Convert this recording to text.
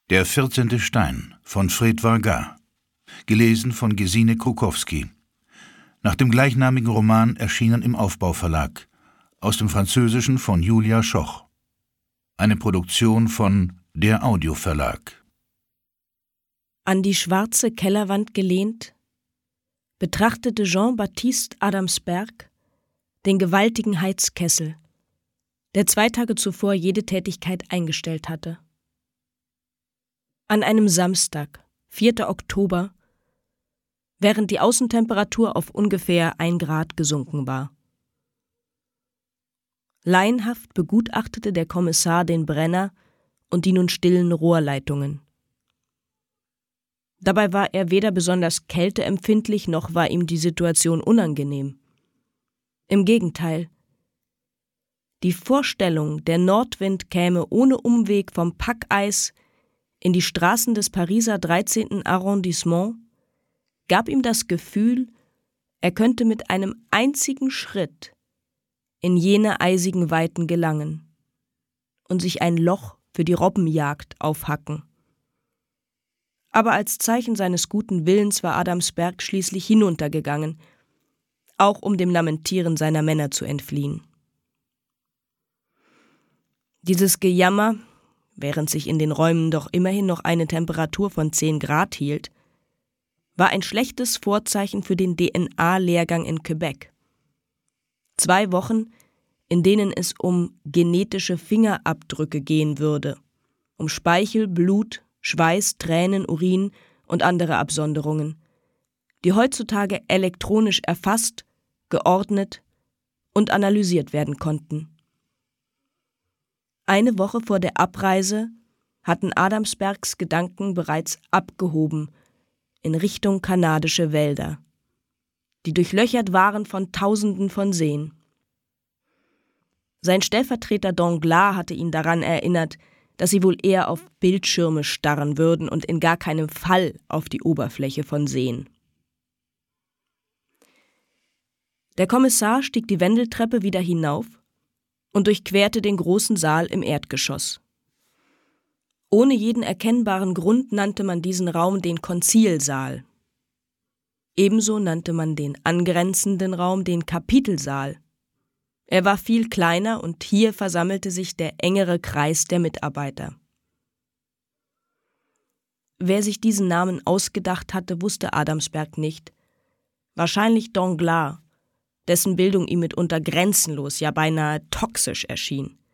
Der 14. Stein von Fred Vargas, gelesen von Gesine Krukowski. Nach dem gleichnamigen Roman erschienen im Aufbau-Verlag, aus dem Französischen von Julia Schoch. Eine Produktion von Der Audio-Verlag. An die schwarze Kellerwand gelehnt, betrachtete Jean-Baptiste Adamsberg den gewaltigen Heizkessel, der 2 Tage zuvor jede Tätigkeit eingestellt hatte. An einem Samstag, 4. Oktober, während die Außentemperatur auf ungefähr 1 Grad gesunken war. Laienhaft begutachtete der Kommissar den Brenner und die nun stillen Rohrleitungen. Dabei war er weder besonders kälteempfindlich, noch war ihm die Situation unangenehm. Im Gegenteil. Die Vorstellung, der Nordwind käme ohne Umweg vom Packeis in die Straßen des Pariser 13. Arrondissement, gab ihm das Gefühl, er könnte mit einem einzigen Schritt in jene eisigen Weiten gelangen und sich ein Loch für die Robbenjagd aufhacken. Aber als Zeichen seines guten Willens war Adamsberg schließlich hinuntergegangen, auch um dem Lamentieren seiner Männer zu entfliehen. Dieses Gejammer, während sich in den Räumen doch immerhin noch eine Temperatur von 10 Grad hielt, war ein schlechtes Vorzeichen für den DNA-Lehrgang in Quebec. 2 Wochen, in denen es um genetische Fingerabdrücke gehen würde, um Speichel, Blut, Schweiß, Tränen, Urin und andere Absonderungen, die heutzutage elektronisch erfasst, geordnet und analysiert werden konnten. Eine Woche vor der Abreise hatten Adamsbergs Gedanken bereits abgehoben in Richtung kanadische Wälder, die durchlöchert waren von Tausenden von Seen. Sein Stellvertreter Danglars hatte ihn daran erinnert, dass sie wohl eher auf Bildschirme starren würden und in gar keinem Fall auf die Oberfläche von Seen. Der Kommissar stieg die Wendeltreppe wieder hinauf und durchquerte den großen Saal im Erdgeschoss. Ohne jeden erkennbaren Grund nannte man diesen Raum den Konzilsaal. Ebenso nannte man den angrenzenden Raum den Kapitelsaal. Er war viel kleiner und hier versammelte sich der engere Kreis der Mitarbeiter. Wer sich diesen Namen ausgedacht hatte, wusste Adamsberg nicht. Wahrscheinlich Danglars, dessen Bildung ihm mitunter grenzenlos, ja beinahe toxisch erschien.